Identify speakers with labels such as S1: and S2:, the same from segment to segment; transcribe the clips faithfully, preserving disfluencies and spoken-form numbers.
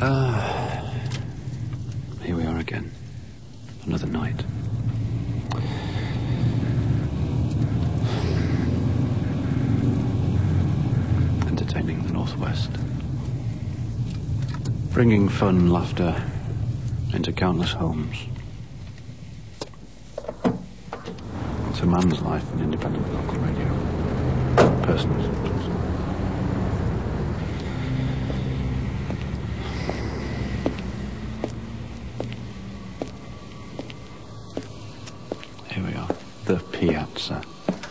S1: Ah, here we are again. Another night. Entertaining the Northwest. Bringing fun, laughter into countless homes. It's a man's life in independent local radio. Personal. Here we are, the Piazza.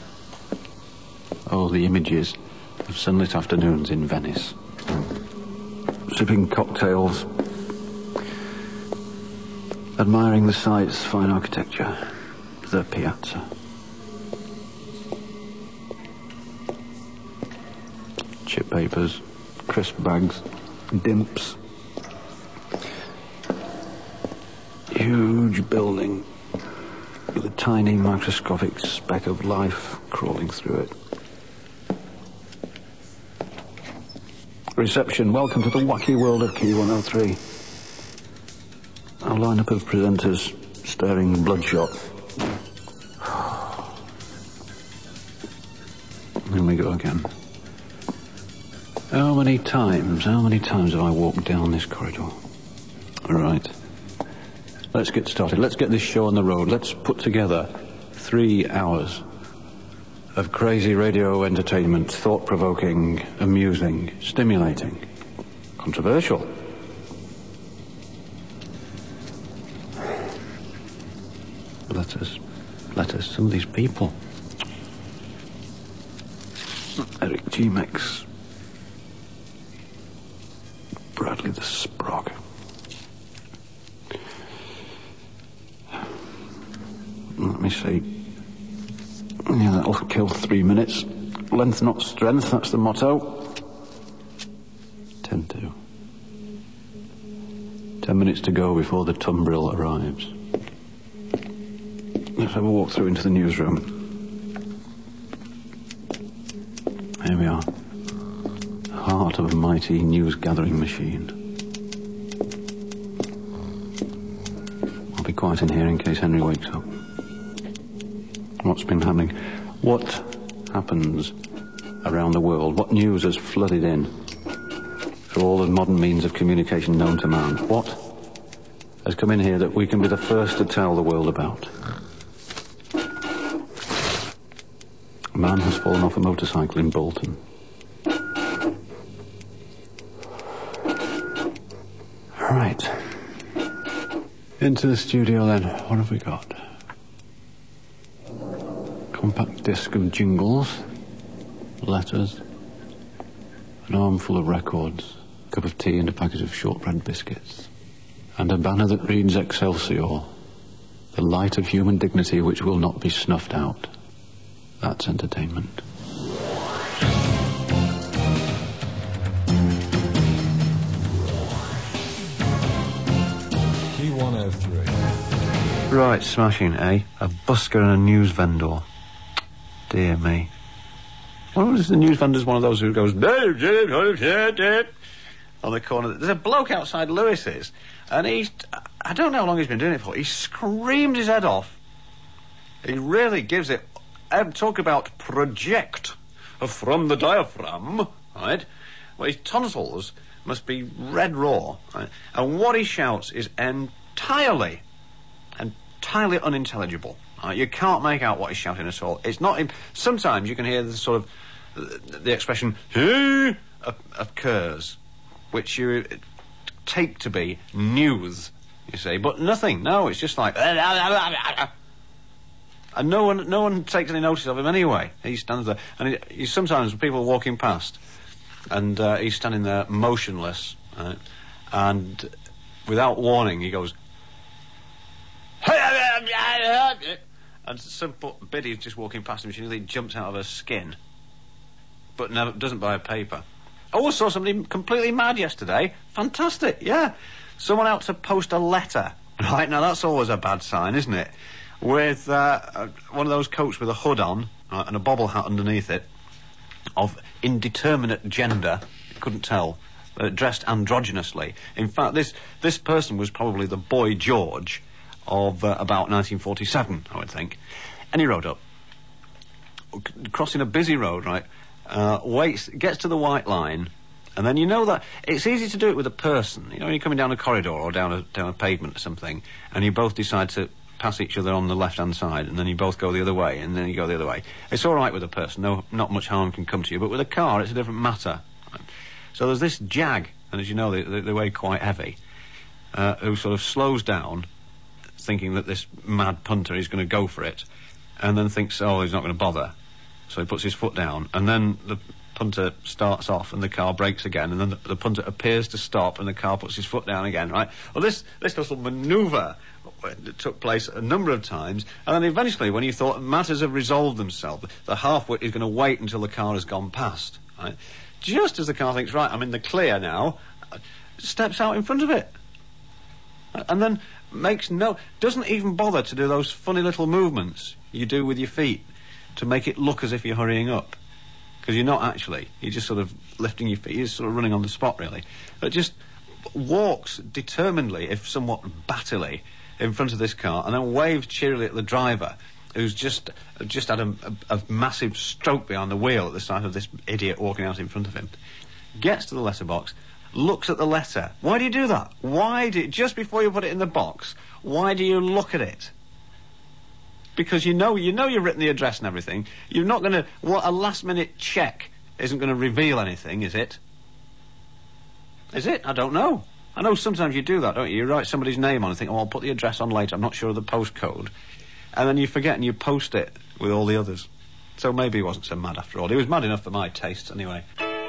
S1: Oh, the images of sunlit afternoons in Venice. Sipping cocktails, admiring the sights, fine architecture, the Piazza. Chip papers, crisp bags, dimps. Huge building with a tiny microscopic speck of life crawling through it. Reception, welcome to the wacky world of Key one oh three. Our lineup of presenters staring bloodshot. Here we go again. How many times, how many times have I walked down this corridor? All right. Let's get started. Let's get this show on the road. Let's put together three hours of crazy radio entertainment, thought-provoking, amusing, stimulating, controversial. Letters, letters, some of these people. Eric G. Mex, Bradley the Sprog. Let me see. Yeah, that'll kill three minutes. Length, not strength, that's the motto. Ten to. Ten minutes to go before the tumbril arrives. Let's have a walk through into the newsroom. Here we are. Heart of a mighty news-gathering machine. I'll be quiet in here in case Henry wakes up. What's been happening? What happens around the world? What news has flooded in through all the modern means of communication known to man? What has come in here that we can be the first to tell the world about? A man has fallen off a motorcycle in Bolton. Right. Into the studio then. What have we got? Compact disc of jingles, letters, an armful of records, a cup of tea and a packet of shortbread biscuits, and a banner that reads Excelsior, the light of human dignity which will not be snuffed out. That's entertainment.
S2: Key one oh three.
S1: Right, smashing, eh? A busker and a news vendor. Dear me. What is the news vendor's one of those who goes on the corner? There's a bloke outside Lewis's, and he's, I don't know how long he's been doing it for, he screams his head off. He really gives it. Um, talk about project from the diaphragm, right? Well, his tonsils must be red raw, right? And what he shouts is entirely, entirely unintelligible. Right? You can't make out what he's shouting at all. It's not. Sometimes you can hear the sort of the, the expression "hey" occurs, which you take to be news. You see, but nothing. No, it's just like. And no one, no one takes any notice of him anyway. He stands there, and he, he sometimes people are walking past, and uh, he's standing there motionless, right? And without warning, he goes, and some biddy's just walking past him. She nearly jumps out of her skin, but never doesn't buy a paper. I also saw somebody completely mad yesterday. Fantastic, yeah. Someone out to post a letter. Right now, that's always a bad sign, isn't it? With uh, one of those coats with a hood on uh, and a bobble hat underneath it of indeterminate gender, you couldn't tell, uh, dressed androgynously. In fact, this this person was probably the Boy George of uh, about nineteen forty-seven, I would think. And he rode up, c- crossing a busy road, right, uh, waits, gets to the white line, and then you know that it's easy to do it with a person. You know, when you're coming down a corridor or down a, down a pavement or something, and you both decide to pass each other on the left-hand side, and then you both go the other way, and then you go the other way. It's all right with a person, no, not much harm can come to you, but with a car, it's a different matter. Right? So there's this Jag, and as you know, they, they, they weigh quite heavy, uh, who sort of slows down, thinking that this mad punter is going to go for it, and then thinks, oh, he's not going to bother. So he puts his foot down, and then the punter starts off, and the car brakes again, and then the, the punter appears to stop, and the car puts his foot down again, right? Well, this, this little manoeuvre took place a number of times, and then eventually, when you thought matters have resolved themselves, the half-wit is going to wait until the car has gone past, right? Just as the car thinks, right, I'm in the clear now, steps out in front of it. And then makes no... doesn't even bother to do those funny little movements you do with your feet to make it look as if you're hurrying up. Because you're not actually. You're just sort of lifting your feet. You're sort of running on the spot, really. But just walks determinedly, if somewhat battily, in front of this car, and then waves cheerily at the driver, who's just just had a, a, a massive stroke behind the wheel at the sight of this idiot walking out in front of him. Gets to the letterbox, looks at the letter. Why do you do that? Why do... just before you put it in the box, why do you look at it? Because you know, you know you've written the address and everything. You're not going to... what, a last-minute check isn't going to reveal anything, is it? Is it? I don't know. I know sometimes you do that, don't you? You write somebody's name on and think, oh, I'll put the address on later. I'm not sure of the postcode. And then you forget and you post it with all the others. So maybe he wasn't so mad after all. He was mad enough for my tastes, anyway.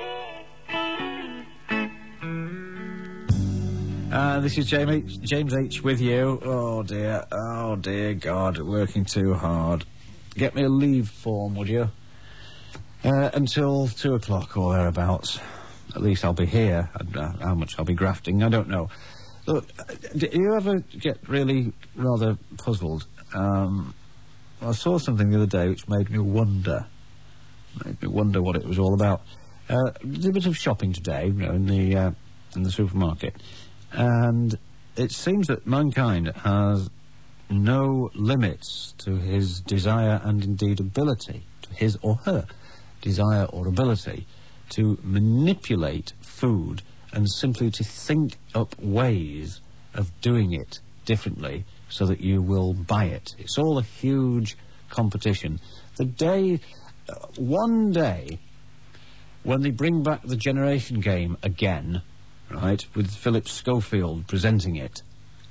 S3: Uh, this is Jamie, James H. with you. Oh, dear. Oh, dear God. Working too hard. Get me a leave form, would you? Uh, until two o'clock or thereabouts. At least I'll be here. Uh, how much I'll be grafting, I don't know. Look, do you ever get really rather puzzled? Um, I saw something the other day which made me wonder. Made me wonder what it was all about. Uh, did a bit of shopping today, you know, in the, uh, in the supermarket. And it seems that mankind has no limits to his desire and indeed ability, to his or her desire or ability to manipulate food and simply to think up ways of doing it differently so that you will buy it. It's all a huge competition. The day, uh, one day, when they bring back the Generation Game again, right, with Philip Schofield presenting it,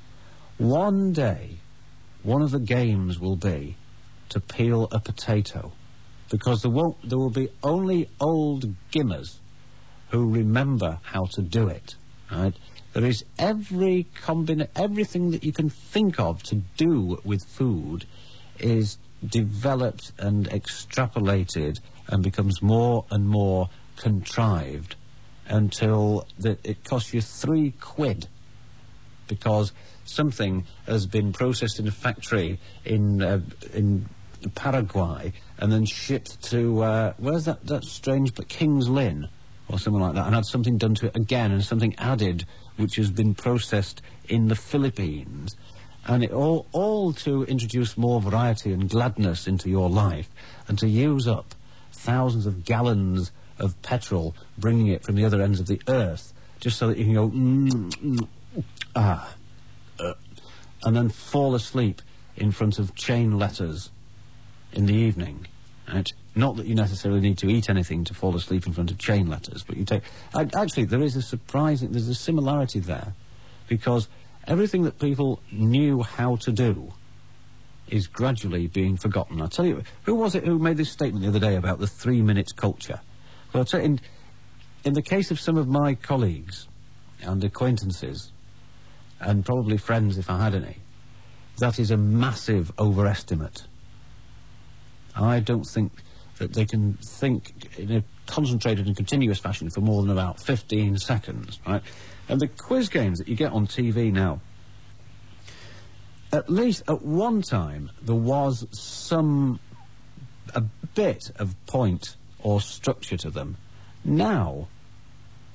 S3: one day, one of the games will be to peel a potato. Because there won't, there will be only old gimmers who remember how to do it, right? There is every combina- everything that you can think of to do with food is developed and extrapolated and becomes more and more contrived until the, it costs you three quid because something has been processed in a factory in uh, in Paraguay and then shipped to uh, where's that that strange but King's Lynn or something like that, and had something done to it again and something added which has been processed in the Philippines, and it all all to introduce more variety and gladness into your life and to use up thousands of gallons of petrol, bringing it from the other ends of the earth, just so that you can go, mm, mm, ah, uh, and then fall asleep in front of chain letters in the evening, right? Not that you necessarily need to eat anything to fall asleep in front of chain letters, but you take... I, actually, there is a surprising... there's a similarity there, because everything that people knew how to do is gradually being forgotten. I'll tell you, who was it who made this statement the other day about the three-minute culture? Well, I'll tell you, in, in the case of some of my colleagues and acquaintances, and probably friends if I had any, that is a massive overestimate. I don't think that they can think in a concentrated and continuous fashion for more than about fifteen seconds, right? And the quiz games that you get on T V now, at least at one time there was some, a bit of point or structure to them. Now,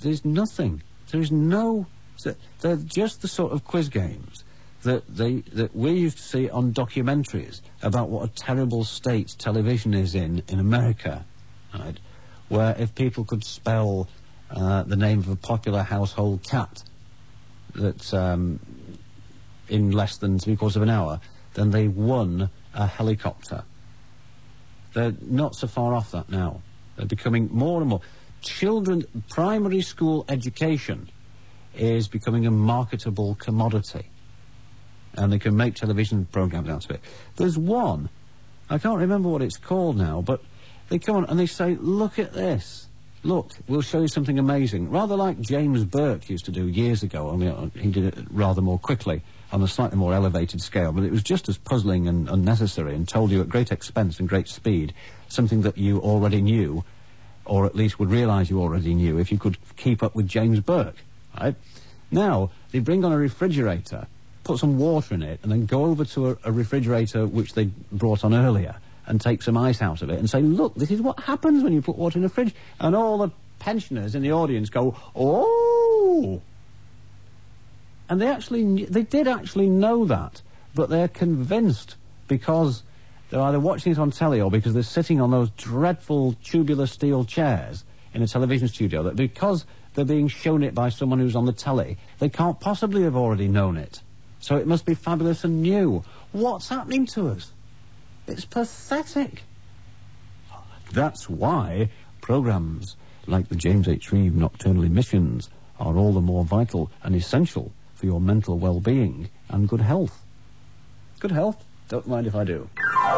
S3: there's nothing. There is no... They're just the sort of quiz games that they that we used to see on documentaries about what a terrible state television is in in America, right? Where if people could spell uh, the name of a popular household cat that um, in less than three quarters of an hour, then they won a helicopter. They're not so far off that now. They're becoming more and more. Children, primary school education is becoming a marketable commodity. And they can make television programmes out of it. There's one, I can't remember what it's called now, but they come on and they say, look at this. Look, we'll show you something amazing. Rather like James Burke used to do years ago, only uh, he did it rather more quickly, on a slightly more elevated scale, but it was just as puzzling and unnecessary and told you at great expense and great speed something that you already knew, or at least would realise you already knew if you could keep up with James Burke, right? Now, they bring on a refrigerator, put some water in it, and then go over to a, a refrigerator which they brought on earlier and take some ice out of it and say, look, this is what happens when you put water in a fridge. And all the pensioners in the audience go, oh! And they actually, they did actually know that, but they're convinced because they're either watching it on telly or because they're sitting on those dreadful tubular steel chairs in a television studio, that because they're being shown it by someone who's on the telly, they can't possibly have already known it. So it must be fabulous and new. What's happening to us? It's pathetic. That's why programmes like the James H. Reeve Nocturnal Emissions are all the more vital and essential for your mental well-being and good health. Good health? Don't mind if I do.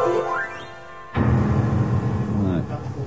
S3: Right.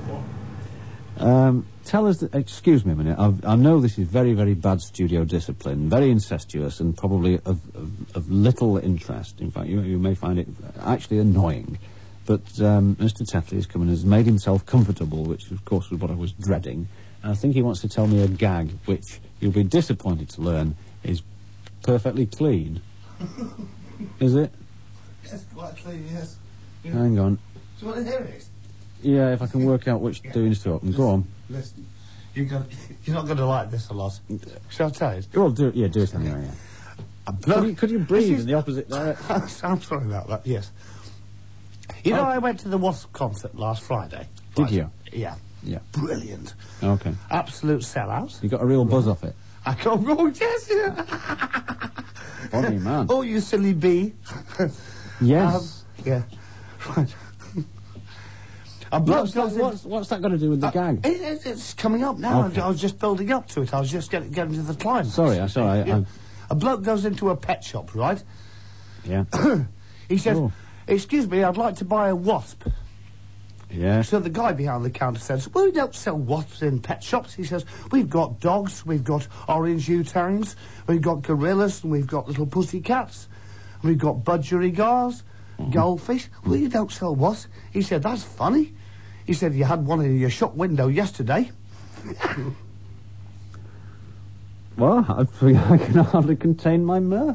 S3: Um, tell us... That, excuse me a minute. I've, I know this is very, very bad studio discipline, very incestuous and probably of, of, of little interest. In fact, you, you may find it actually annoying. But um, Mister Tetley has come and has made himself comfortable, which, of course, was what I was dreading. And I think he wants to tell me a gag, which you'll be disappointed to learn is perfectly clean. Is it?
S4: Yes, quite clean, yes. Yeah.
S3: Hang on.
S4: Do you want to hear it?
S3: Yeah, if I can work out which yeah. doings to open. Go on.
S4: Listen, you're, gonna, you're not going to like this a lot. Shall I tell you?
S3: Well, do it. Yeah, do it anyway. Yeah. Could, you, could you breathe in the opposite direction?
S4: I'm sorry about that. Yes. You know, oh. I went to the Wasp concert last Friday.
S3: Did
S4: right?
S3: you?
S4: Yeah.
S3: Yeah.
S4: Brilliant.
S3: Okay.
S4: Absolute sellout.
S3: You got a real buzz off it.
S4: I can't go. Yes. Yeah.
S3: Funny man.
S4: Oh, you silly bee.
S3: Yes.
S4: Um, yeah. Right.
S3: What's, that, what's, what's that got to do with the
S4: uh,
S3: gag?
S4: It, it, it's coming up now.
S3: Okay.
S4: I, I was just building up to it. I was just getting, getting to the climax.
S3: Sorry, I'm sorry.
S4: Yeah.
S3: I,
S4: a bloke goes into a pet shop, right?
S3: Yeah.
S4: He says,
S3: oh.
S4: excuse me, I'd like to buy a wasp.
S3: Yeah.
S4: So the guy behind the counter says, well, we don't sell wasps in pet shops. He says, we've got dogs, we've got orange U-tangs, we've got gorillas, and we've got little pussy cats, and we've got budgerigars, mm-hmm. goldfish. Well, you don't sell wasps. He said, that's funny. He said, you had one in your shop window yesterday.
S3: Well, I, I can hardly contain my mirth.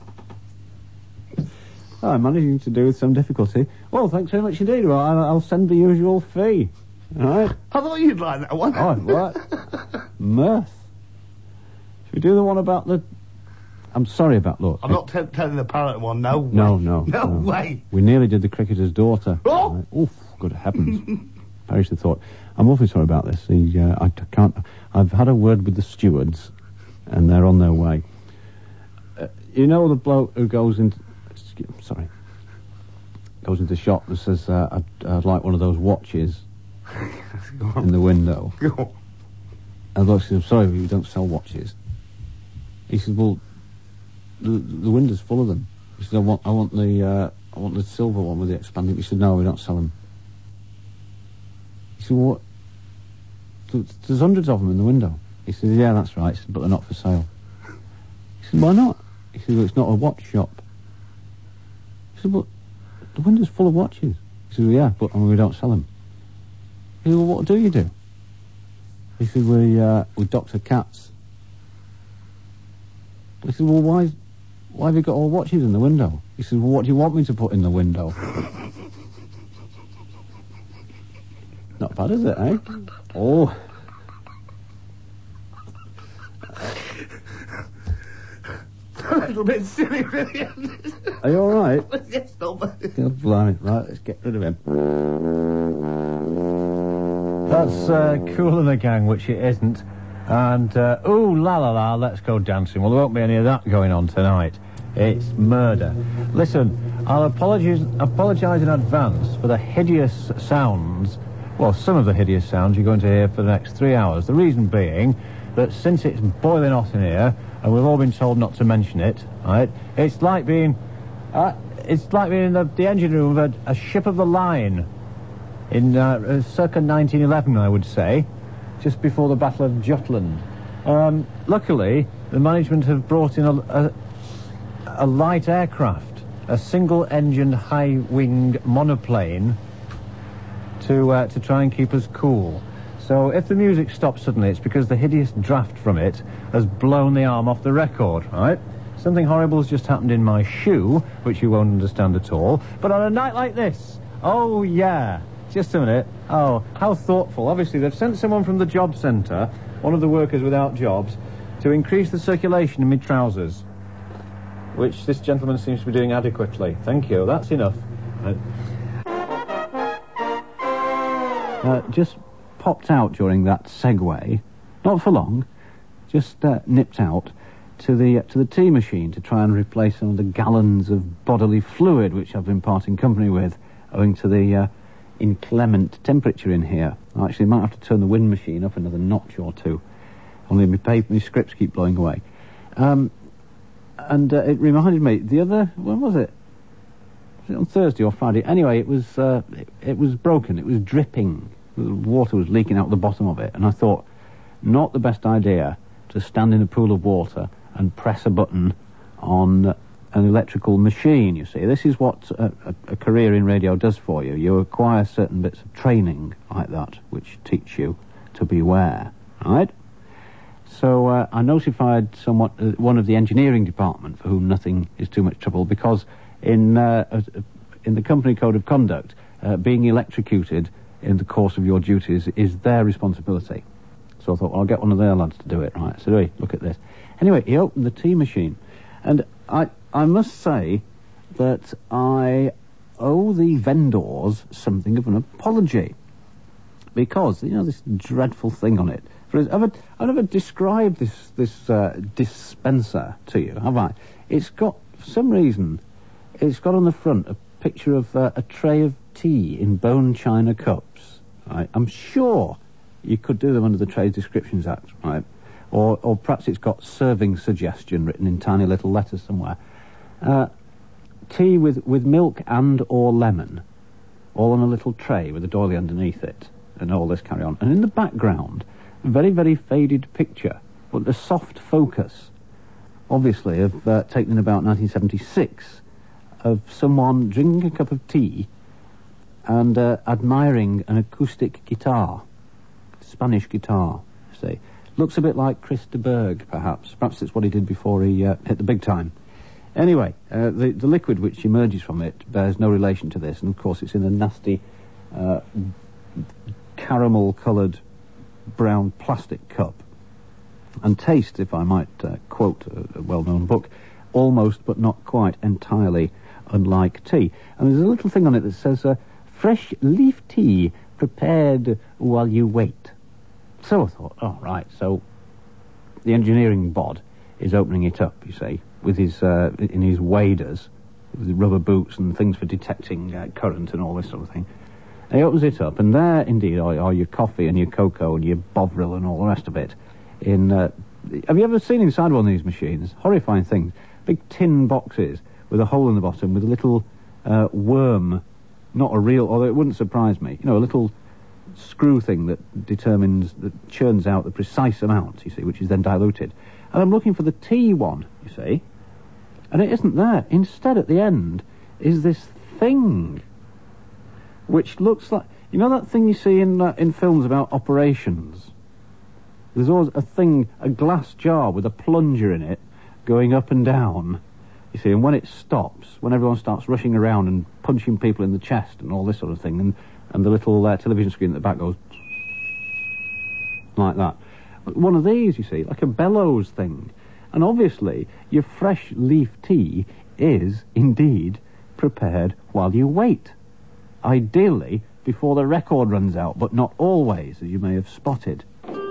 S3: Oh, I'm managing to do with some difficulty. Well, thanks very much indeed. Well, I'll, I'll send the usual fee. All right?
S4: I thought you'd like that one.
S3: Oh, what? Mirth. Should we do the one about the... I'm sorry about... Look.
S4: I'm not t- telling the parrot one, no way.
S3: No, no.
S4: No,
S3: no.
S4: way.
S3: We nearly did the cricketer's daughter.
S4: Oh!
S3: Right. Oof, good heavens. Perish the thought. I'm awfully sorry about this. The, uh, I t- can't... I've had a word with the stewards, and they're on their way. Uh, you know the bloke who goes into... Sorry. Goes into the shop and says, uh, I'd, I'd like one of those watches in the window. And the bloke says, I'm sorry, we don't sell watches. He says, well, the, the window's full of them. He said, I want, I want the, uh, I want the silver one with the expanding. He said, no, we don't sell them. He said, well, what? There's hundreds of them in the window. He said, yeah, that's right. He said, but they're not for sale. He said, why not? He said, well, it's not a watch shop. He said, well, the window's full of watches. He said, well, yeah, but I mean, we don't sell them. He said, well, what do you do? He said, we, uh, we doctor cats. He said, well, why, why have you got all watches in the window? He said, well, what do you want me to put in the window? Not bad, is it, eh? Oh.
S4: little bit silly, really.
S3: Are you all right?
S4: Yes, no, but...
S3: God blimey. Right, let's get rid of him. That's uh, Kool and the Gang, which it isn't. And, uh, ooh, la la la, let's go dancing. Well, there won't be any of that going on tonight. It's murder. Listen, I'll apologise apologise in advance for the hideous sounds, well, some of the hideous sounds you're going to hear for the next three hours. The reason being that since it's boiling hot in here, and we've all been told not to mention it, right, it's like being, uh, it's like being in the, the engine room of a, a ship of the line in uh, circa nineteen eleven, I would say, just before the Battle of Jutland. Um, luckily, the management have brought in a, a, a light aircraft, a single-engine, high-wing monoplane to uh, to try and keep us cool. So if the music stops suddenly, it's because the hideous draft from it has blown the arm off the record, right? Something horrible has just happened in my shoe, which you won't understand at all. But on a night like this, oh yeah, just a minute. Oh, how thoughtful. Obviously, they've sent someone from the job centre, one of the workers without jobs, to increase the circulation in my trousers, which this gentleman seems to be doing adequately. Thank you, that's enough. Uh, uh, just popped out during that segue, not for long, just uh, nipped out to the uh, to the tea machine to try and replace some of the gallons of bodily fluid which I've been parting company with, owing to the uh, inclement temperature in here. I actually might have to turn the wind machine up another notch or two, only my paper, my scripts keep blowing away. Um, and uh, it reminded me, the other, when was it? Was it on Thursday or Friday? Anyway, it was uh, it, it was broken, it was dripping. The water was leaking out the bottom of it, and I thought, not the best idea to stand in a pool of water and press a button on an electrical machine, you see. This is what a, a, a career in radio does for you. You acquire certain bits of training like that, which teach you to beware, right? So uh, I notified somewhat, uh, one of the engineering department, for whom nothing is too much trouble, because in, uh, uh, in the company code of conduct, uh, being electrocuted in the course of your duties is their responsibility. So I thought, well, I'll get one of their lads to do it, right? So, hey, look at this. Anyway, he opened the tea machine, and I, I must say that I owe the vendors something of an apology, because, you know, this dreadful thing on it. For I've never, I've never described this, this uh, dispenser to you, have I? It's got, for some reason, it's got on the front a picture of uh, a tray of tea in bone china cups, right? I'm sure you could do them under the Trade Descriptions Act, right? Or, or perhaps it's got serving suggestion written in tiny little letters somewhere. Uh, tea with, with milk and or lemon, all on a little tray with a doily underneath it, and all this carry on. And in the background, a very, very faded picture, but a soft focus, obviously, of uh, taken in about nineteen seventy-six, of someone drinking a cup of tea and uh, admiring an acoustic guitar, Spanish guitar, say. Looks a bit like Chris de Burgh, perhaps. Perhaps it's what he did before he uh, hit the big time. Anyway, uh, the, the liquid which emerges from it bears no relation to this, and of course it's in a nasty uh, caramel-coloured brown plastic cup. And taste, if I might uh, quote a, a well-known book, almost but not quite entirely unlike tea. And there's a little thing on it that says, uh, fresh leaf tea prepared while you wait. So I thought, oh, right, so the engineering bod is opening it up, you see, with his, uh, in his waders, with rubber boots and things for detecting uh, current and all this sort of thing. And he opens it up, and there, indeed, are, are your coffee and your cocoa and your Bovril and all the rest of it. In, uh, have you ever seen inside one of these machines? Horrifying things. Big tin boxes with a hole in the bottom with a little uh, worm, not a real, although it wouldn't surprise me, you know, a little screw thing that determines, that churns out the precise amount, you see, which is then diluted. And I'm looking for the tea one, you see, and it isn't there. Instead, at the end, is this thing, which looks like, you know that thing you see in uh, in films about operations? There's always a thing, a glass jar with a plunger in it, going up and down, you see, and when it stops, when everyone starts rushing around and punching people in the chest and all this sort of thing, and, and the little uh, television screen at the back goes like that. One of these, you see, like a bellows thing.
S5: And obviously, your fresh leaf tea is, indeed, prepared while you wait. Ideally, before the record runs out, but not always, as you may have spotted.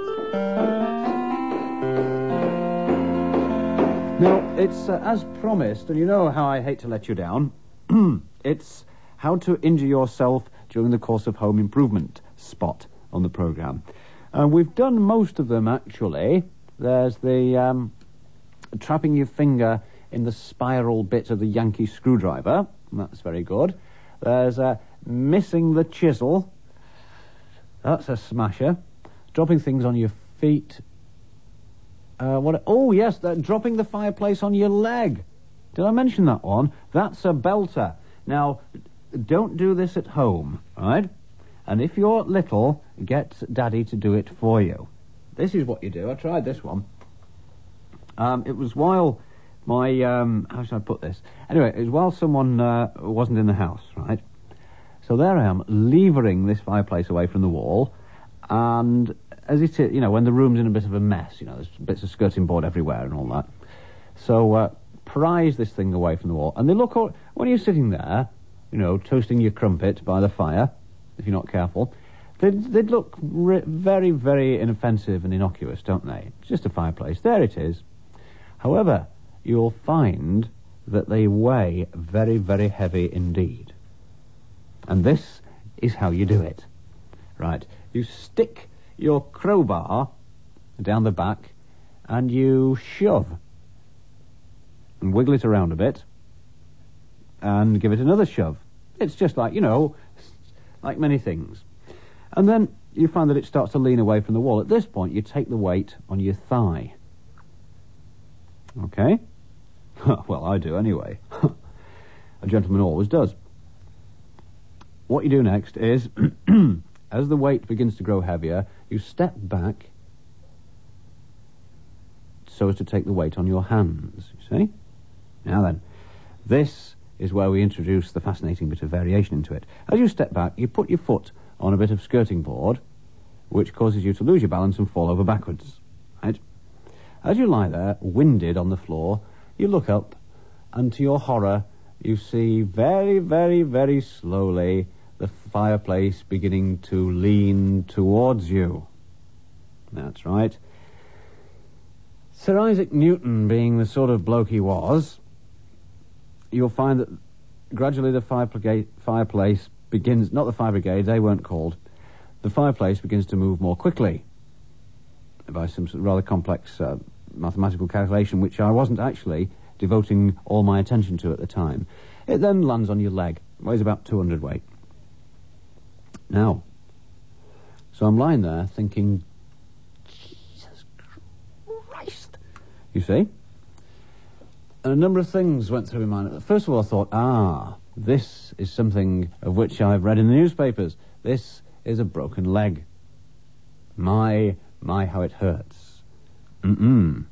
S5: Now, it's uh, as promised, and you know how I hate to let you down. It's how to injure yourself during the course of home improvement spot on the programme. Uh, we've done most of them, actually. There's the um, trapping your finger in the spiral bit of the Yankee screwdriver. That's very good. There's uh, missing the chisel. That's a smasher. Dropping things on your feet. Uh, what? Oh, yes, that, dropping the fireplace on your leg. Did I mention that one? That's a belter. Now, don't do this at home, right? And if you're little, get Daddy to do it for you. This is what you do. I tried this one. Um, it was while my... Um, how should I put this? Anyway, it was while someone uh, wasn't in the house, right? So there I am, levering this fireplace away from the wall, and as it is, you know, when the room's in a bit of a mess, you know, there's bits of skirting board everywhere and all that. So, uh, prise this thing away from the wall, and they look all... When you're sitting there, you know, toasting your crumpet by the fire, if you're not careful, they'd, they'd look re- very, very inoffensive and innocuous, don't they? It's just a fireplace. There it is. However, you'll find that they weigh very, very heavy indeed. And this is how you do it. Right. You stick your crowbar down the back and you shove and wiggle it around a bit and give it another shove. It's just like, you know, like many things. And then you find that it starts to lean away from the wall. At this point, you take the weight on your thigh. Okay? Well, I do anyway. A gentleman always does. What you do next is, as the weight begins to grow heavier, you step back so as to take the weight on your hands, you see? Now then, this is where we introduce the fascinating bit of variation into it. As you step back, you put your foot on a bit of skirting board, which causes you to lose your balance and fall over backwards, right? As you lie there, winded on the floor, you look up, and to your horror, you see very, very, very slowly the fireplace beginning to lean towards you. That's right. Sir Isaac Newton, being the sort of bloke he was, you'll find that gradually the fire brigade, fireplace begins... Not the fire brigade, they weren't called. The fireplace begins to move more quickly by some rather complex uh, mathematical calculation, which I wasn't actually devoting all my attention to at the time. It then lands on your leg. It weighs about two hundred weight. Now, so I'm lying there thinking, Jesus Christ, you see? And a number of things went through my mind. First of all, I thought, ah, this is something of which I've read in the newspapers. This is a broken leg. My, my, how it hurts. Mm-mm.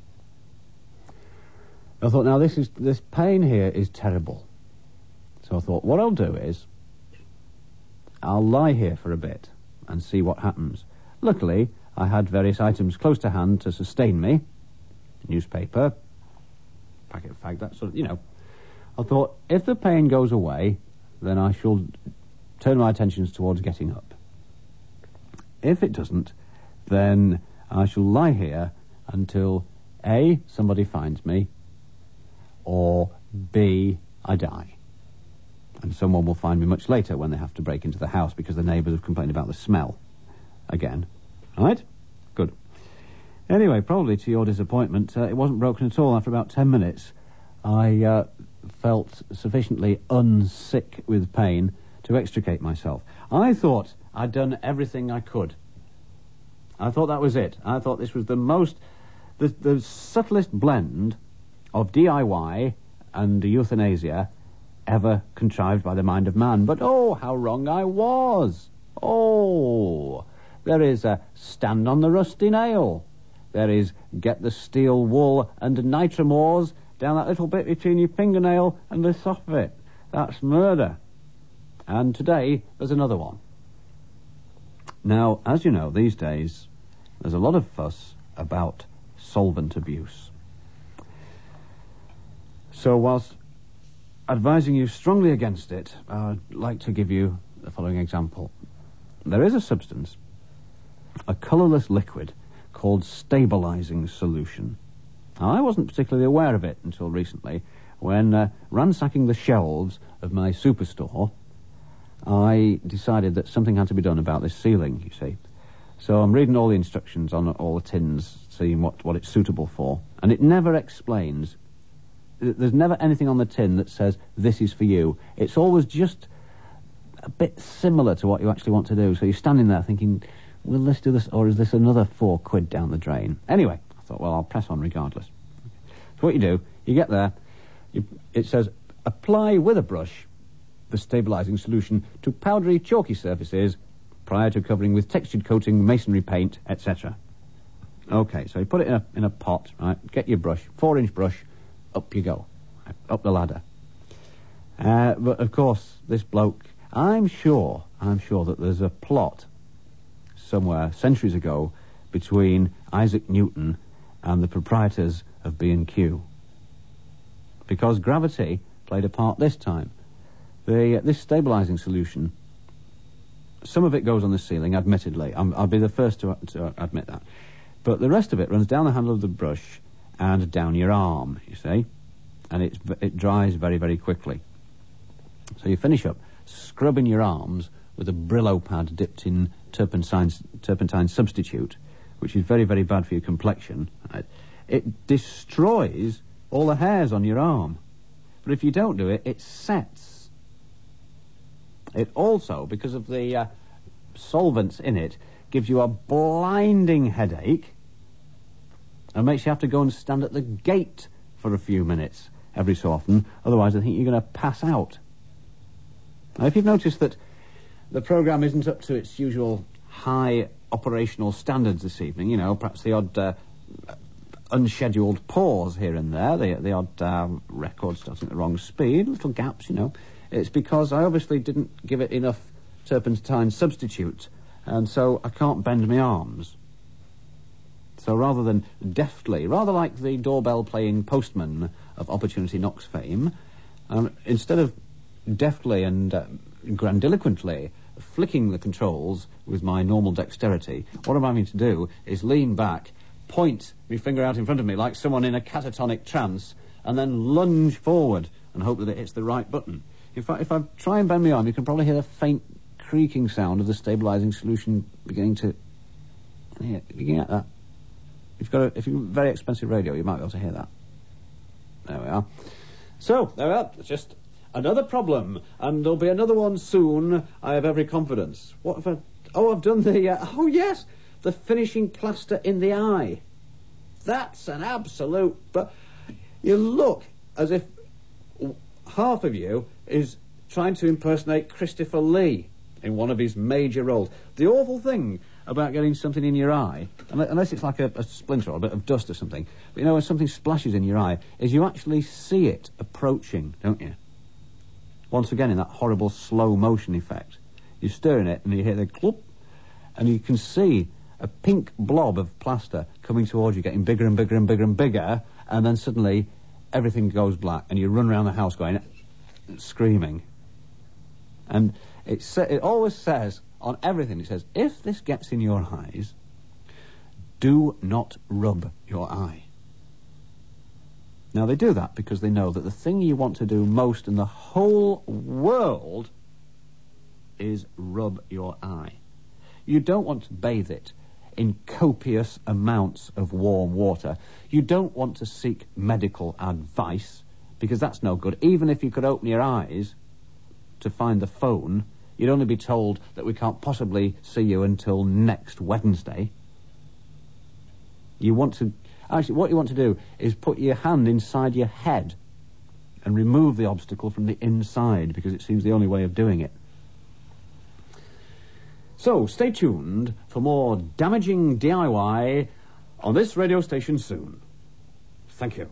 S5: I thought, now this is this pain here is terrible. So I thought, what I'll do is, I'll lie here for a bit and see what happens. Luckily, I had various items close to hand to sustain me. Newspaper, packet of fag, that sort of, you know. I thought, if the pain goes away, then I shall turn my attentions towards getting up. If it doesn't, then I shall lie here until A, somebody finds me, or B, I die. And someone will find me much later when they have to break into the house because the neighbours have complained about the smell. Again. All right? Good. Anyway, probably to your disappointment, uh, it wasn't broken at all. After about ten minutes, I uh, felt sufficiently unsick with pain to extricate myself. I thought I'd done everything I could. I thought that was it. I thought this was the most... the, the subtlest blend of D I Y and euthanasia ever contrived by the mind of man. But oh, how wrong I was. Oh, there is a stand on the rusty nail. There is get the steel wool and nitromors down that little bit between your fingernail and the soft bit. That's murder. And today, there's another one. Now, as you know, these days, there's a lot of fuss about solvent abuse. So whilst advising you strongly against it, I'd like to give you the following example. There is a substance, a colourless liquid, called stabilising solution. Now, I wasn't particularly aware of it until recently, when uh, ransacking the shelves of my superstore, I decided that something had to be done about this sealing, you see. So I'm reading all the instructions on all the tins, seeing what, what it's suitable for, and it never explains. There's never anything on the tin that says, this is for you. It's always just a bit similar to what you actually want to do. So you're standing there thinking, will this do this, or is this another four quid down the drain? Anyway, I thought, well, I'll press on regardless. So what you do, you get there, you, it says, apply with a brush the stabilising solution to powdery, chalky surfaces prior to covering with textured coating, masonry paint, et cetera. Okay, so you put it in a, in a pot, right, get your brush, four-inch brush, up you go, right, up the ladder. Uh, but, of course, this bloke, I'm sure, I'm sure that there's a plot somewhere, centuries ago, between Isaac Newton and the proprietors of B and Q. Because gravity played a part this time. The, uh, this stabilising solution, some of it goes on the ceiling, admittedly. I'm, I'll be the first to, to admit that. But the rest of it runs down the handle of the brush and down your arm, you see. And it's, it dries very, very quickly. So you finish up scrubbing your arms with a Brillo pad dipped in turpentine, turpentine substitute, which is very, very bad for your complexion. Right? It destroys all the hairs on your arm. But if you don't do it, it sets. It also, because of the uh, solvents in it, gives you a blinding headache and makes you have to go and stand at the gate for a few minutes every so often. Otherwise, I think you're going to pass out. Now, if you've noticed that the programme isn't up to its usual high operational standards this evening, you know, perhaps the odd uh, unscheduled pause here and there, the, the odd uh, record starting at the wrong speed, little gaps, you know, it's because I obviously didn't give it enough turpentine substitute, and so I can't bend my arms. So rather than deftly, rather like the doorbell-playing postman of Opportunity Knocks fame, um, instead of deftly and uh, grandiloquently flicking the controls with my normal dexterity, what I'm having to do is lean back, point my finger out in front of me like someone in a catatonic trance, and then lunge forward and hope that it hits the right button. If I, if I try and bend my arm, you can probably hear the faint creaking sound of the stabilising solution beginning to... Yeah, you can get that. If you've got a, if you've got a very expensive radio, you might be able to hear that. There we are. So, there we are. It's just another problem, and there'll be another one soon, I have every confidence. What have I... Oh, I've done the... Uh, oh, yes! The finishing plaster in the eye. That's an absolute... But you look as if half of you is trying to impersonate Christopher Lee in one of his major roles. The awful thing about getting something in your eye, unless it's like a, a splinter or a bit of dust or something, but you know, when something splashes in your eye, is you actually see it approaching, don't you? Once again, in that horrible slow motion effect. You're stirring it and you hear the clop, and you can see a pink blob of plaster coming towards you, getting bigger and bigger and bigger and bigger, and then suddenly everything goes black and you run around the house going, screaming. And it, sa- it always says, on everything, it says, if this gets in your eyes, do not rub your eye. Now, they do that because they know that the thing you want to do most in the whole world is rub your eye. You don't want to bathe it in copious amounts of warm water. You don't want to seek medical advice, because that's no good. Even if you could open your eyes to find the phone, you'd only be told that we can't possibly see you until next Wednesday. You want to... Actually, what you want to do is put your hand inside your head and remove the obstacle from the inside, because it seems the only way of doing it. So, stay tuned for more damaging D I Y on this radio station soon. Thank you.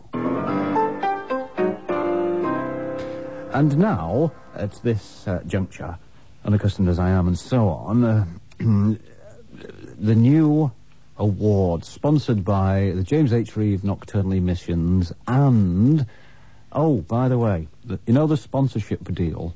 S5: And now, at this uh, juncture, unaccustomed as I am and so on, uh, the new award sponsored by the James H. Reeve Nocturnal Emissions and Oh, by the way, the, you know the sponsorship deal?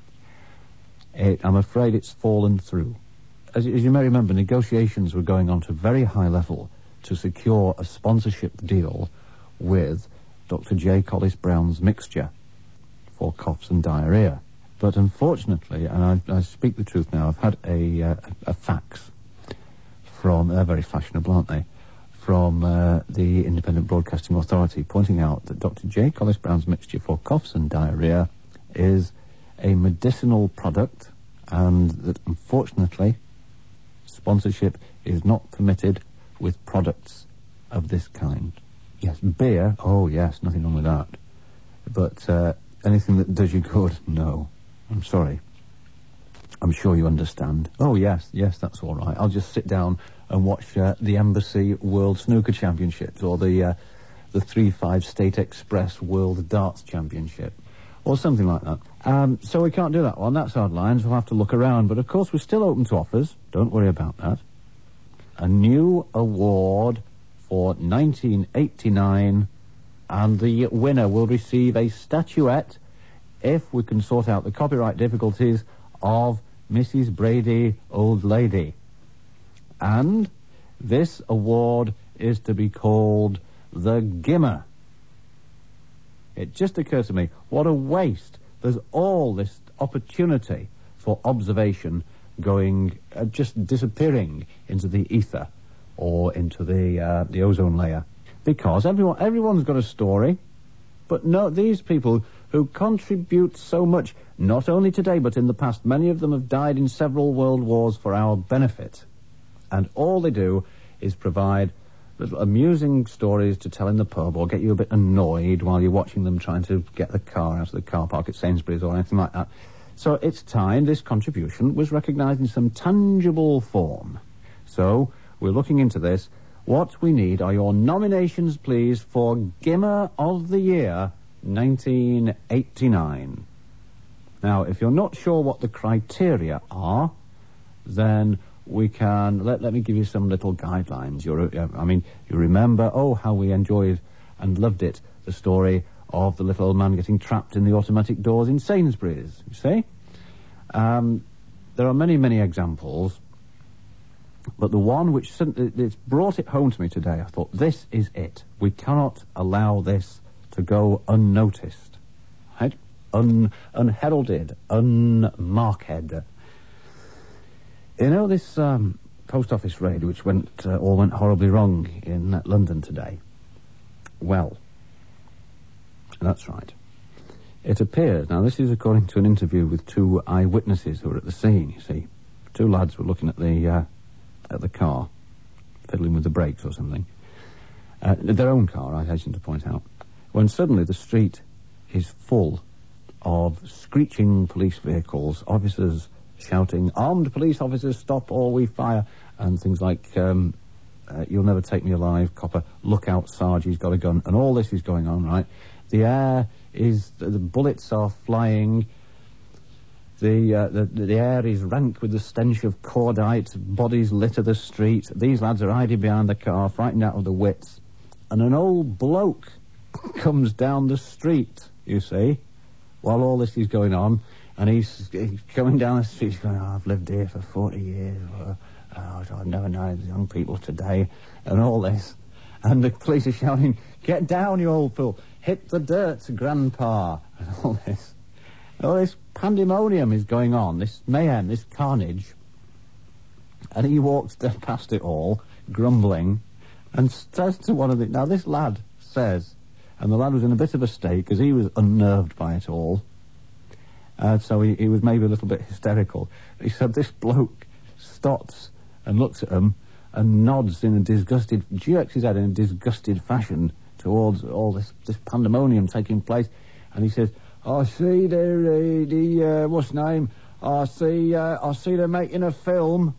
S5: It, I'm afraid it's fallen through. As, as you may remember, negotiations were going on to a very high level to secure a sponsorship deal with Doctor J. Collis Brown's mixture for coughs and diarrhea. But unfortunately, and I, I speak the truth now, I've had a, uh, a fax from, they're very fashionable, aren't they, from uh, the Independent Broadcasting Authority pointing out that Doctor J. Collis Brown's mixture for coughs and diarrhea is a medicinal product and that unfortunately sponsorship is not permitted with products of this kind. Yes, beer, oh yes, nothing wrong with that. But uh, anything that does you good, no. I'm sorry. I'm sure you understand. Oh yes, yes, that's all right. I'll just sit down and watch uh, the Embassy World Snooker Championships or the uh, the three five State Express World Darts Championship or something like that. Um, so we can't do that one. That's hard lines. We'll have to look around. But of course, we're still open to offers. Don't worry about that. A new award for nineteen eighty-nine, and the winner will receive a statuette if we can sort out the copyright difficulties of Missus Brady, Old Lady. And this award is to be called the Gimmer. It just occurred to me, what a waste. There's all this opportunity for observation going, uh, just disappearing into the ether or into the uh, the ozone layer. Because everyone, everyone's got a story, but no, these people who contribute so much, not only today but in the past, many of them have died in several world wars for our benefit. And all they do is provide little amusing stories to tell in the pub or get you a bit annoyed while you're watching them trying to get the car out of the car park at Sainsbury's or anything like that. So it's time this contribution was recognised in some tangible form. So we're looking into this. What we need are your nominations, please, for Gimmer of the Year nineteen eighty-nine. Now, if you're not sure what the criteria are, then we can, let, let me give you some little guidelines. You're, uh, I mean, you remember, oh, how we enjoyed and loved it, the story of the little old man getting trapped in the automatic doors in Sainsbury's, you see? Um, there are many, many examples, but the one which it's brought it home to me today, I thought, this is it. We cannot allow this to go unnoticed, right? Un, unheralded, unmarked. You know this um, post office raid which went uh, all went horribly wrong in uh, London today? Well, that's right. It appears, now this is according to an interview with two eyewitnesses who were at the scene, you see. Two lads were looking at the uh, at the car, fiddling with the brakes or something. Uh, their own car, I hasten to point out. When suddenly the street is full of screeching police vehicles, officers shouting, armed police officers, stop or we fire, and things like, um, uh, you'll never take me alive, copper, look out, Sarge, he's got a gun, and all this is going on, right? The air is, the, the bullets are flying, the, uh, the, the air is rank with the stench of cordite, bodies litter the street, these lads are hiding behind the car, frightened out of the wits, and an old bloke comes down the street, you see, while all this is going on, and he's, he's coming down the street, he's going, oh, I've lived here for forty years, or, oh, I've never known the young people today, and all this. And the police are shouting, get down, you old fool, hit the dirt, grandpa, and all this. All this pandemonium is going on, this mayhem, this carnage. And he walks past it all, grumbling, and says to one of the... Now, this lad says, and the lad was in a bit of a state, because he was unnerved by it all, Uh, so he, he was maybe a little bit hysterical. He said this bloke stops and looks at him and nods in a disgusted, jerks his head in a disgusted fashion towards all this, this pandemonium taking place. And he says, I see they're, uh, the, uh, what's the name? I see, uh, I see they're making a film.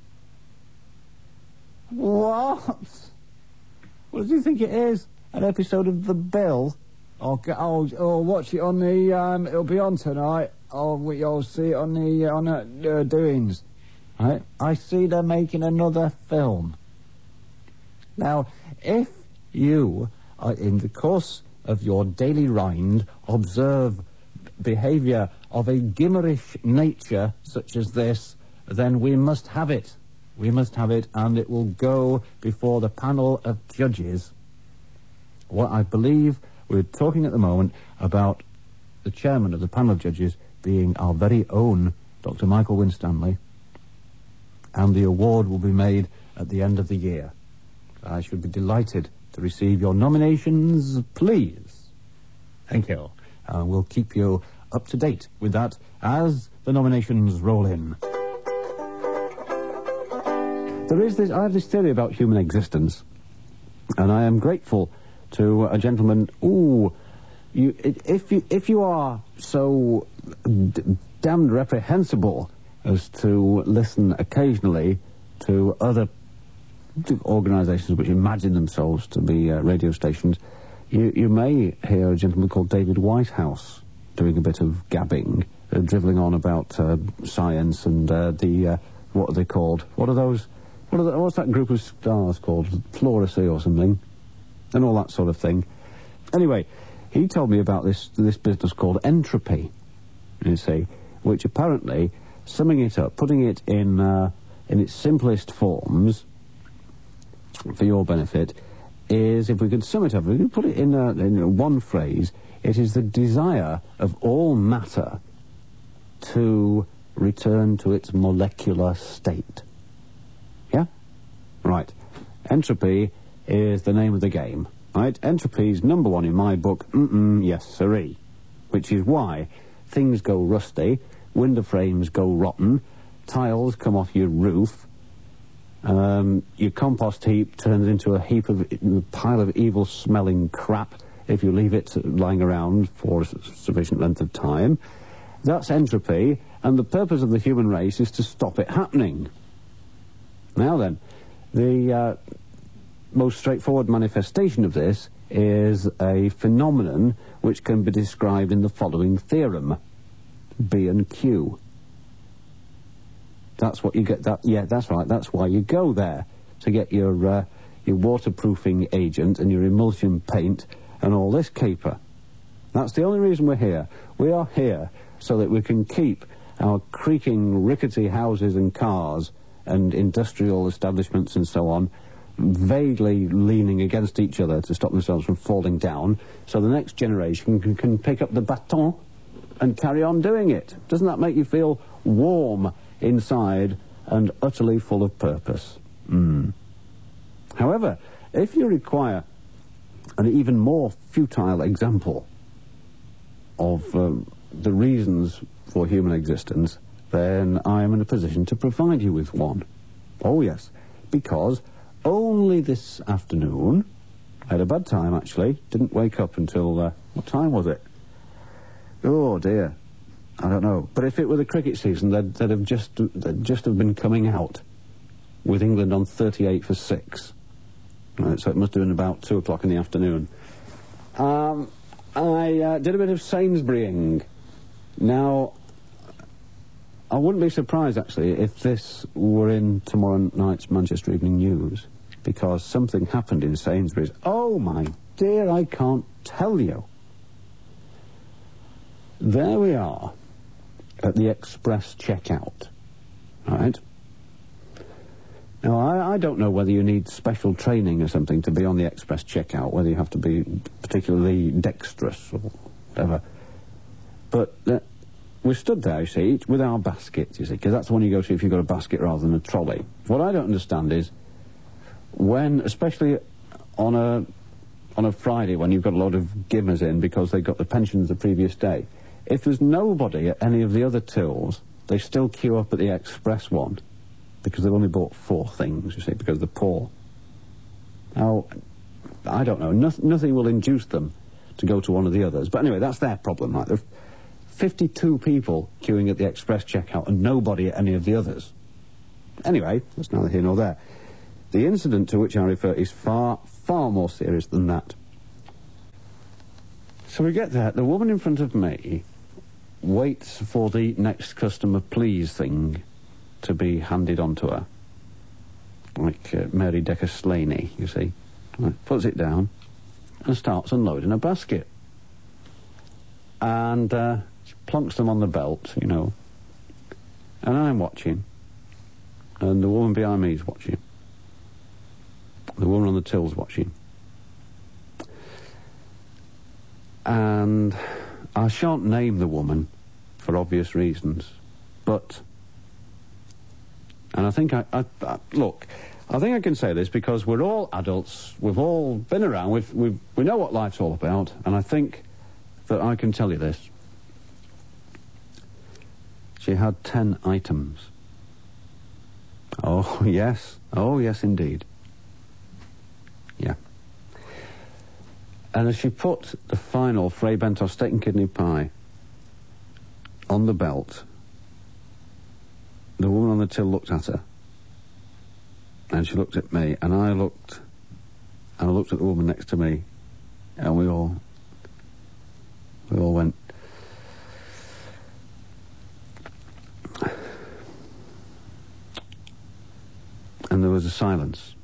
S5: What? What do you think it is? An episode of The Bill? I'll, I'll, I'll watch it on the, um, it'll be on tonight. I'll, I'll see it on the, on the uh, doings. Right? I see they're making another film. Now, if you, are in the course, of your daily rind, observe behaviour of a gimmerish nature such as this, then we must have it. We must have it, and it will go before the panel of judges. What I believe we're talking at the moment about the chairman of the panel of judges being our very own Doctor Michael Winstanley, and the award will be made at the end of the year. I should be delighted to receive your nominations, please. Thank you. Uh, we'll keep you up to date with that as the nominations roll in. There is this, I have this theory about human existence, and I am grateful to a gentleman. Ooh, you, if you if you are so d- damned reprehensible as to listen occasionally to other organisations which imagine themselves to be uh, radio stations, you, you may hear a gentleman called David Whitehouse doing a bit of gabbing, uh, drivelling on about uh, science and uh, the, uh, what are they called? What are those, what are the, what's that group of stars called? Floracy or something? And all that sort of thing. Anyway, he told me about this, this business called entropy, you see, which apparently, summing it up, putting it in, uh, in its simplest forms, for your benefit, is, if we could sum it up, if we could put it in, a, in one phrase, it is the desire of all matter to return to its molecular state. Yeah? Right. Entropy is the name of the game. Right? Entropy's number one in my book, mm-mm, yes siree. Which is why things go rusty, window frames go rotten, tiles come off your roof, Um, your compost heap turns into a heap of a pile of evil-smelling crap if you leave it lying around for a sufficient length of time. That's entropy, and the purpose of the human race is to stop it happening. Now then, the uh, most straightforward manifestation of this is a phenomenon which can be described in the following theorem: B and Q. That's what you get. That yeah, that's right. That's why you go there, to get your uh, your waterproofing agent and your emulsion paint and all this caper. That's the only reason we're here. We are here so that we can keep our creaking, rickety houses and cars and industrial establishments and so on vaguely leaning against each other to stop themselves from falling down, so the next generation can, can pick up the baton and carry on doing it. Doesn't that make you feel warm inside and utterly full of purpose? Mm. However, if you require an even more futile example of um, the reasons for human existence, then I am in a position to provide you with one. Oh yes, because only this afternoon, I had a bad time actually, didn't wake up until, uh, what time was it? Oh dear, I don't know. But if it were the cricket season, they'd, they'd have just they'd just have been coming out with England on thirty-eight for six. Right, so it must have been about two o'clock in the afternoon. Um, I uh, did a bit of Sainsburying. Now, I wouldn't be surprised, actually, if this were in tomorrow night's Manchester Evening News, because something happened in Sainsbury's. Oh, my dear, I can't tell you. There we are, at the express checkout, right? Now, I, I don't know whether you need special training or something to be on the express checkout, whether you have to be particularly dexterous or whatever. But uh, we stood there, you see, with our basket, you see, because that's the one you go to if you've got a basket rather than a trolley. What I don't understand is when, especially on a on a Friday when you've got a lot of gimmers in because they got the pensions the previous day, if there's nobody at any of the other tills, they still queue up at the express one, because they've only bought four things, you see, because they're poor. Now, I don't know, no, nothing will induce them to go to one of the others. But anyway, that's their problem. Like, there are fifty-two people queuing at the express checkout and nobody at any of the others. Anyway, that's neither here nor there. The incident to which I refer is far, far more serious than that. So we get there, the woman in front of me waits for the next customer please thing to be handed on to her. Like uh, Mary Decker Slaney, you see. Right, puts it down, and starts unloading a basket. And uh, she plonks them on the belt, you know. And I'm watching. And the woman behind me is watching. The woman on the till's watching. And I shan't name the woman for obvious reasons, but... And I think I, I, I... Look, I think I can say this because we're all adults, we've all been around, we've, we've, we know what life's all about, and I think that I can tell you this. She had ten items. Oh, yes. Oh, yes, indeed. Yeah. And as she put the final Fray Bentos steak and kidney pie on the belt, the woman on the till looked at her. And she looked at me, and I looked, and I looked at the woman next to me, and we all, we all went... And there was a silence.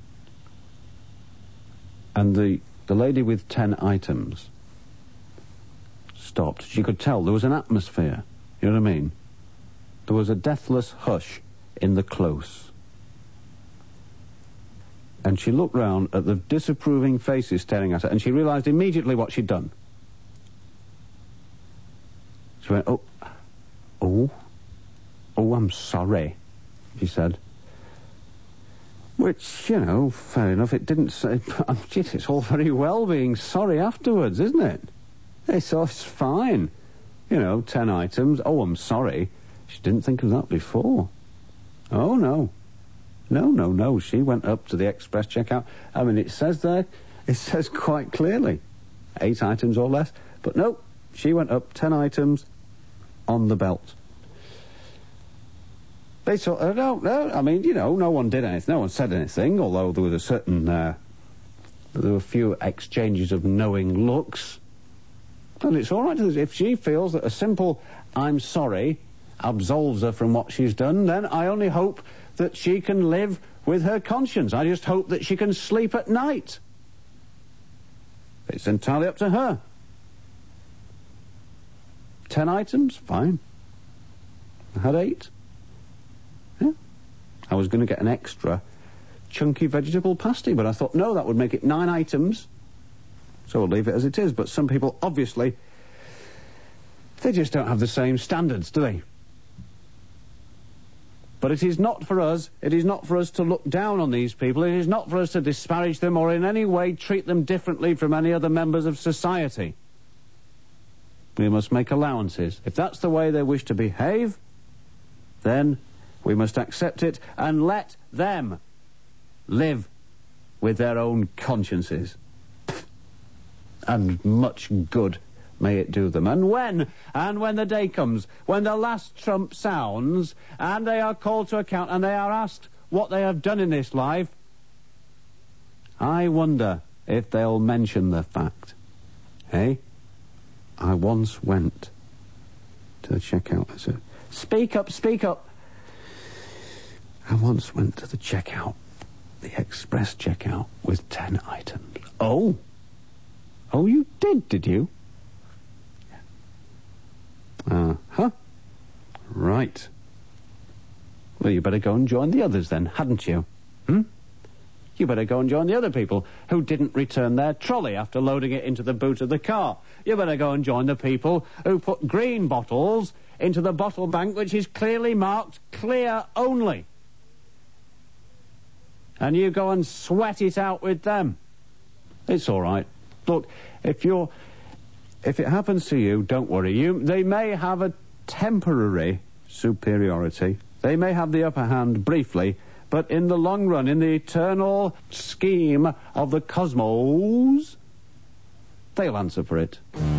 S5: And the, the lady with ten items stopped. She could tell there was an atmosphere. You know what I mean? There was a deathless hush in the close. And she looked round at the disapproving faces staring at her, and she realised immediately what she'd done. She went, oh, oh, oh, I'm sorry, she said. Which, you know, fair enough, it didn't say... Gee, it's all very well being sorry afterwards, isn't it? It's, oh, it's fine. You know, ten items. Oh, I'm sorry. She didn't think of that before. Oh, no. No, no, no. She went up to the express checkout. I mean, it says there, it says quite clearly, eight items or less. But no, she went up ten items on the belt. They sort of, no, no, I mean, you know, no one did anything, no one said anything, although there was a certain, uh, there were a few exchanges of knowing looks. And it's all right if she feels that a simple, I'm sorry, absolves her from what she's done, then I only hope that she can live with her conscience. I just hope that she can sleep at night. It's entirely up to her. Ten items? Fine. I had eight. Yeah. I was going to get an extra chunky vegetable pasty, but I thought, no, that would make it nine items. So we'll leave it as it is. But some people, obviously, they just don't have the same standards, do they? But it is not for us, it is not for us to look down on these people, it is not for us to disparage them or in any way treat them differently from any other members of society. We must make allowances. If that's the way they wish to behave, then we must accept it and let them live with their own consciences. And much good may it do them. And when, and when the day comes, when the last trump sounds, and they are called to account, and they are asked what they have done in this life, I wonder if they'll mention the fact. Hey, I once went to the checkout. I said, speak up, speak up. I once went to the checkout, the express checkout, with ten items. Oh. Oh, you did, did you? Uh-huh. Right. Well, you better go and join the others then, hadn't you? Hmm? You better go and join the other people who didn't return their trolley after loading it into the boot of the car. You better go and join the people who put green bottles into the bottle bank which is clearly marked clear only. And you go and sweat it out with them. It's all right. Look, if you're... If it happens to you, don't worry. You, they may have a temporary superiority. They may have the upper hand briefly, but in the long run, in the eternal scheme of the cosmos, they'll answer for it.